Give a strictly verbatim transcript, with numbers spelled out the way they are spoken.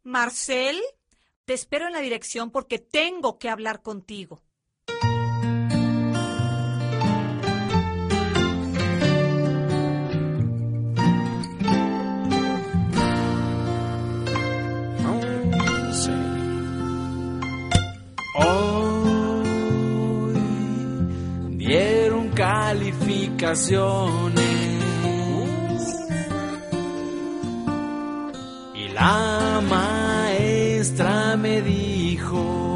Marcel, te espero en la dirección porque tengo que hablar contigo. Hoy dieron calificaciones y la maestra me dijo